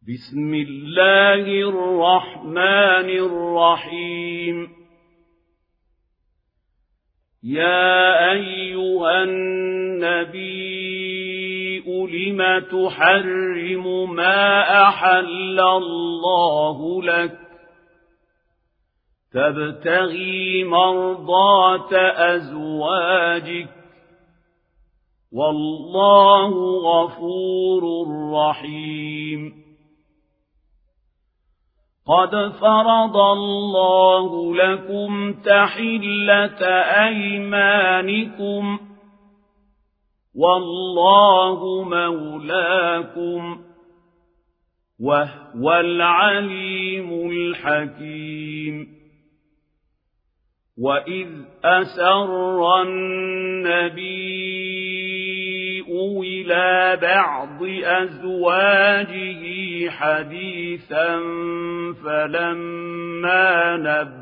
بسم الله الرحمن الرحيم يا أيها النبي لم تحرم ما أحل الله لك تبتغي مرضات أزواجك والله غفور رحيم قد فرض الله لكم تحلة أيمانكم والله مولاكم وهو العليم الحكيم وإذ أسر النبي إلى بعض أزواجه حديثا فلما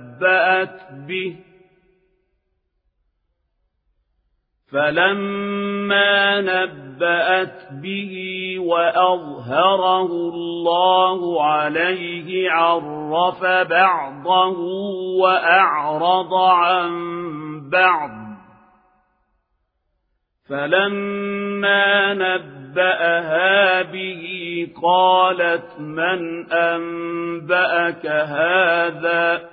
نبأت به وأظهره الله عليه عرف بعضه وأعرض عن بعض فلما نبأها به قالت من أنبأك هذا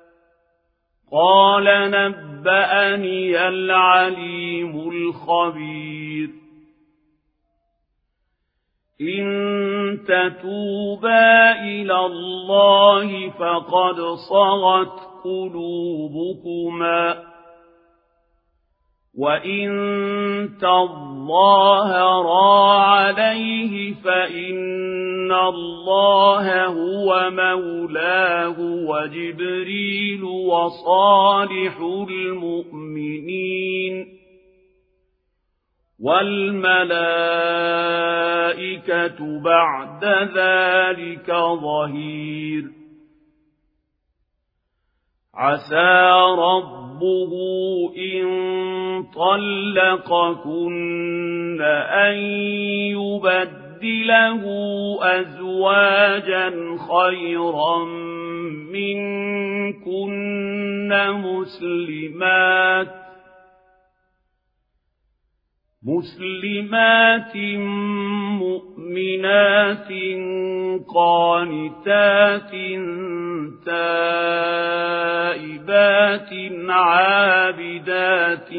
قال نبأني العليم الخبير إن تتوبا إلى الله فقد صغت قلوبكما وإن تظاهرا عليه فإن الله هو مولاه وجبريل وصالح المؤمنين والملائكة بعد ذلك ظهير عسى ربه إن طلقكن أن يبدله أزواجا خيرا منكن مسلمات مؤمنات قانتات تائبات عابدات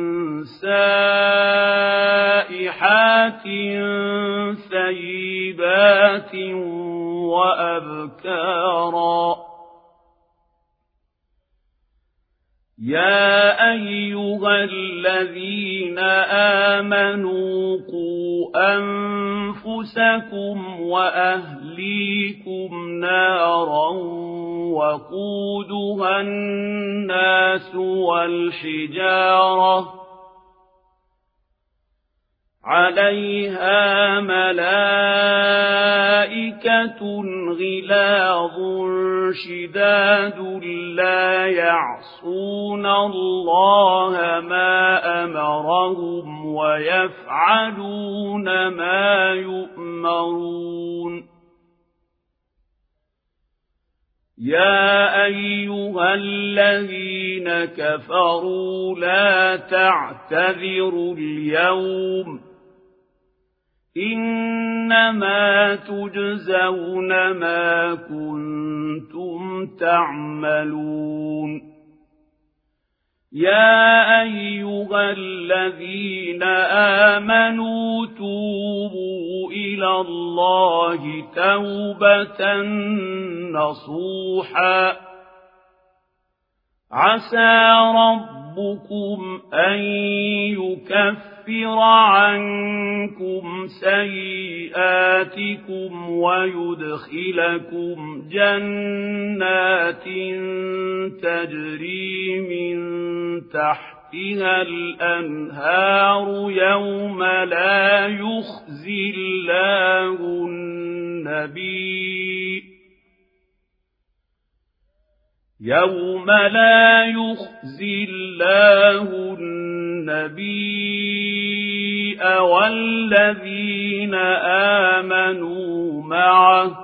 سائحات ثيبات وأبكارا يا أيها الذين آمنوا قوا أنفسكم وأهليكم نارا وقودها الناس والحجارة عليها ملائكة غلاظ شداد لا يعصون الله ما أمرهم ويفعلون ما يؤمرون يا أيها الذين كفروا لا تعتذروا اليوم إنما تجزون ما كنتم تعملون يا أيها الذين آمنوا توبوا إلى الله توبة نصوحا عسى ربكم أن يكفر عنكم سيئاتكم ويدخلكم جنات تجري من تحتها الأنهار يوم لا يخزي الله النبي والذين آمنوا معه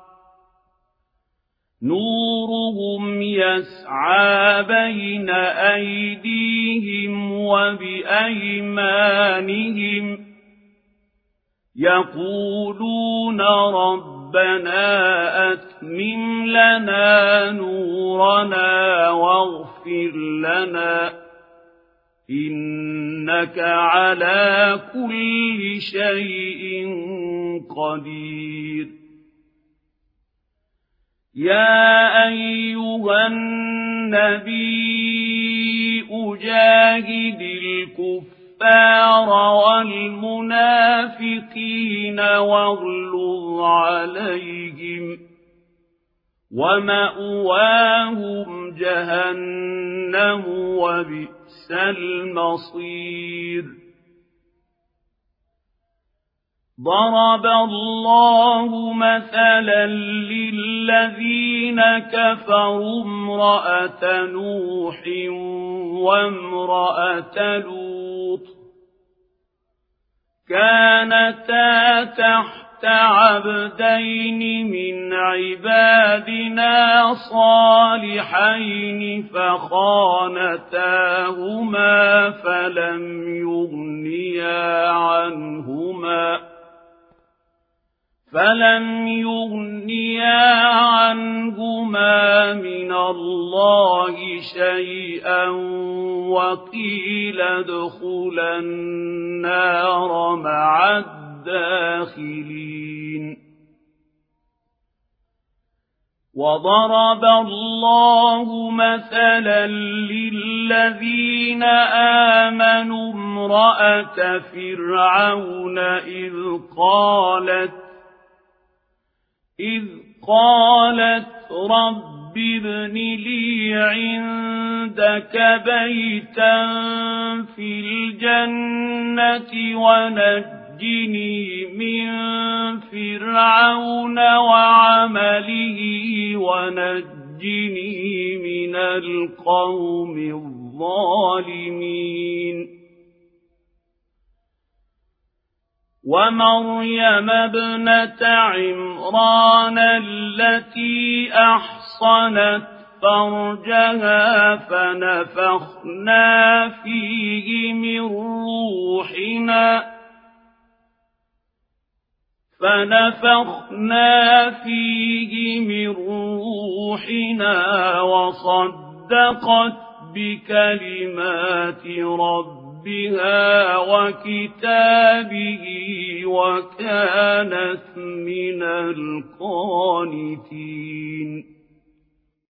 نورهم يسعى بين أيديهم وبأيمانهم يقولون ربنا أتمم لنا نورنا واغفر لنا إنك على كل شيء قدير يا أيها النبي جاهد الكفار والمنافقين واغلظ عليهم ومأواهم جهنم وبئس المصير ضرب الله مثلا للذين كفروا امرأة نوح وامرأة لوط كانتا تحت عبدين من عبادنا صالحين فخانتاهما فلم يغنيا عنهما من الله شيئا وقيل ادخلا النار مع الداخلين وضرب الله مثلا للذين آمنوا امرأة فرعون إذ قالت رب ابن لي عندك بيتا في الجنة ونجني من فرعون وعمله ونجني من القوم الظالمين ومريم ابنة عمران التي أحصنت فرجها فنفخنا فيه من روحنا وصدقت بكلمات ربها وكتابه وكانت من القانتين